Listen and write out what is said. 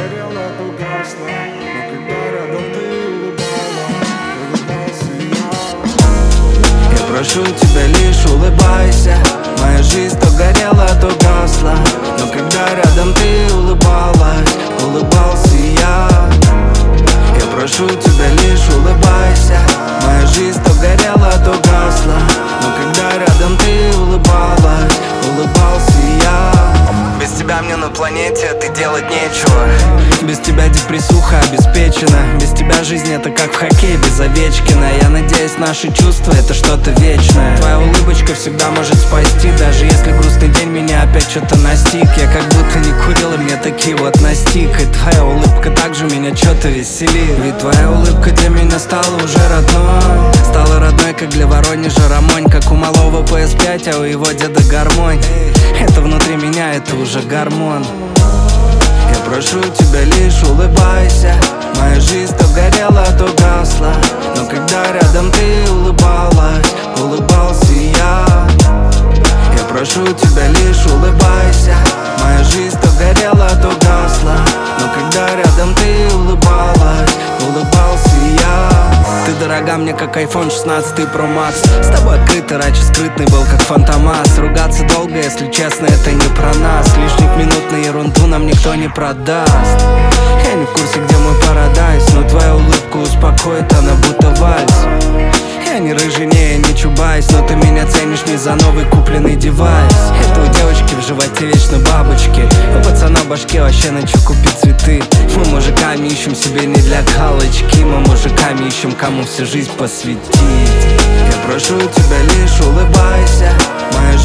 горело, то гасло. Но когда рядом ты улыбалась, я прошу тебя, лишь улыбайся. Моя жизнь то горела, то гасла. Но когда рядом ты улыбалась, улыбался я. Я прошу тебя, лишь улыбайся. Моя жизнь то горела, то гасла. Но когда рядом ты улыбалась, улыбался я. Без тебя мне на планете ты делать нечего. Без тебя депрессуха обеспечена. Без тебя жизнь это как в хоккей без Овечкина. Я надеюсь, наши чувства это что-то вечное. Твоя улыбочка всегда может спасти. Даже если грустный день меня опять что-то настиг. Я как будто не курил, и мне такие вот настиг. И твоя улыбка также меня что-то веселит. Ведь твоя улыбка для меня стала уже родной. Стала родной, как для Воронежа Рамонь. Как у малого PS5, а у его деда гармонь. Это внутри меня, это уже гормон. Я прошу тебя, лишь улыбайся. Моя жизнь то горела, то гасла. Но когда рядом ты улыбалась, улыбался я. Я прошу тебя, лишь улыбайся. Моя жизнь то горела, то гасла. Но когда рядом ты улыбалась, улыбался я. Ты дорога мне, как iPhone 16 Pro Max. С тобой открытый, раньше скрытный был, как Фантомас. Ругаться долго, если честно, это не про нас. Лишних минут на ерунду нам никто не продаст. Я не в курсе, где мой парадайз, но твоя улыбка успокоит, она будто вальс. Я не рыжий, не, я не чубайс, но ты меня ценишь не за новый купленный девайс. Это у девочки в животе вечно бабочки. У пацана в башке вообще на чё купить цветы. Мы мужиками ищем себе не для галочки. Мы мужиками ищем, кому всю жизнь посвятить. Я прошу тебя, лишь улыбайся. Моя